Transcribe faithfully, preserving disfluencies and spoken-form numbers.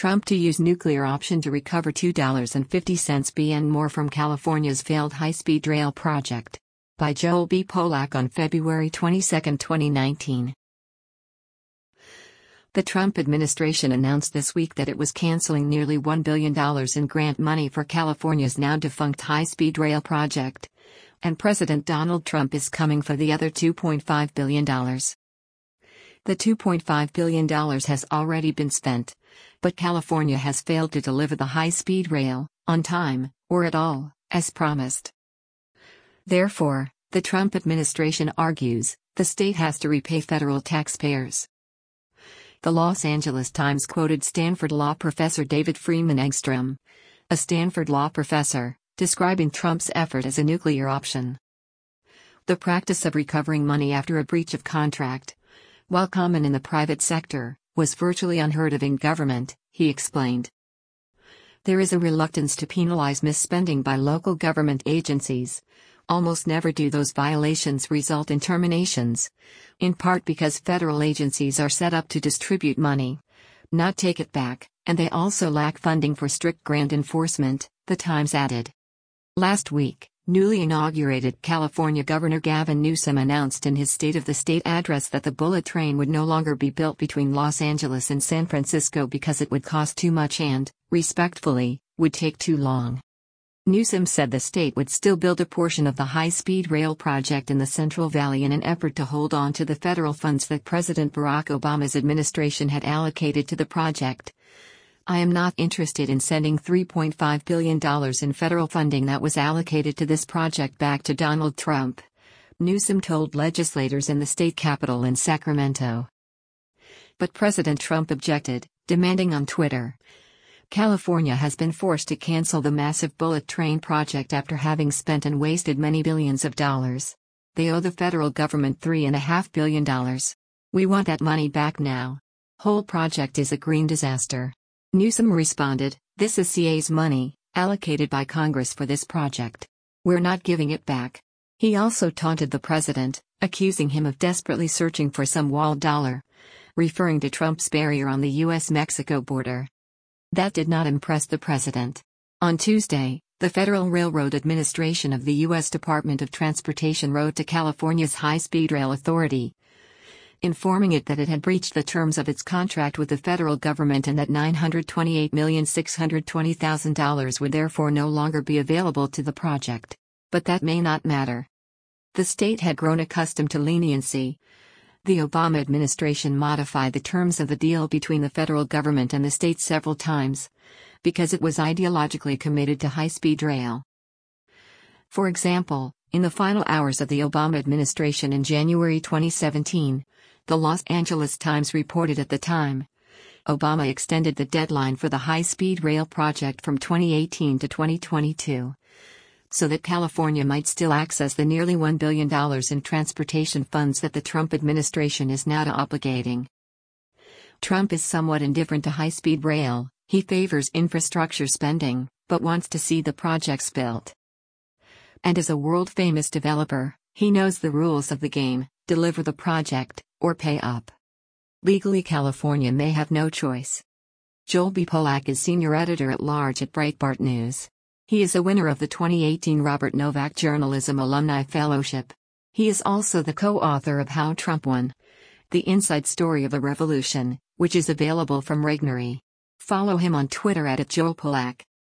Trump to use nuclear option to recover two dollars and fifty cents per cent more from California's failed high-speed rail project. By Joel B. Polak on February twenty-second, twenty nineteen. The Trump administration announced this week that it was canceling nearly one billion dollars in grant money for California's now-defunct high-speed rail project. And President Donald Trump is coming for the other two point five billion dollars. The two point five billion dollars has already been spent, but California has failed to deliver the high-speed rail, on time, or at all, as promised. Therefore, the Trump administration argues, the state has to repay federal taxpayers. The Los Angeles Times quoted Stanford law professor David Freeman Engstrom, a Stanford law professor, describing Trump's effort as a nuclear option. The practice of recovering money after a breach of contract, while common in the private sector, was virtually unheard of in government, he explained. There is a reluctance to penalize misspending by local government agencies. Almost never do those violations result in terminations, in part because federal agencies are set up to distribute money, not take it back, and they also lack funding for strict grant enforcement, the Times added. Last week, newly inaugurated California Governor Gavin Newsom announced in his State of the State address that the bullet train would no longer be built between Los Angeles and San Francisco because it would cost too much and, respectfully, would take too long. Newsom said the state would still build a portion of the high-speed rail project in the Central Valley in an effort to hold on to the federal funds that President Barack Obama's administration had allocated to the project. I am not interested in sending three point five billion dollars in federal funding that was allocated to this project back to Donald Trump, Newsom told legislators in the state capitol in Sacramento. But President Trump objected, demanding on Twitter, California has been forced to cancel the massive bullet train project after having spent and wasted many billions of dollars. They owe the federal government three and a half billion dollars. We want that money back now. Whole project is a green disaster. Newsom responded, this is C A's money, allocated by Congress for this project. We're not giving it back. He also taunted the president, accusing him of desperately searching for some walled dollar, referring to Trump's barrier on the U S Mexico border. That did not impress the president. On Tuesday, the Federal Railroad Administration of the U S Department of Transportation wrote to California's High-Speed Rail Authority, informing it that it had breached the terms of its contract with the federal government and that nine hundred twenty-eight million six hundred twenty thousand dollars would therefore no longer be available to the project. But that may not matter. The state had grown accustomed to leniency. The Obama administration modified the terms of the deal between the federal government and the state several times, because it was ideologically committed to high-speed rail. For example, in the final hours of the Obama administration in January twenty seventeen, the Los Angeles Times reported at the time, Obama extended the deadline for the high-speed rail project from twenty eighteen to twenty twenty-two. So that California might still access the nearly one billion dollars in transportation funds that the Trump administration is now obligating. Trump is somewhat indifferent to high-speed rail. He favors infrastructure spending, but wants to see the projects built. And as a world-famous developer, he knows the rules of the game: deliver the project, or pay up. Legally, California may have no choice. Joel B. Polak is senior editor-at-large at Breitbart News. He is a winner of the twenty eighteen Robert Novak Journalism Alumni Fellowship. He is also the co-author of How Trump Won: The Inside Story of a Revolution, which is available from Regnery. Follow him on Twitter at Joel Polak.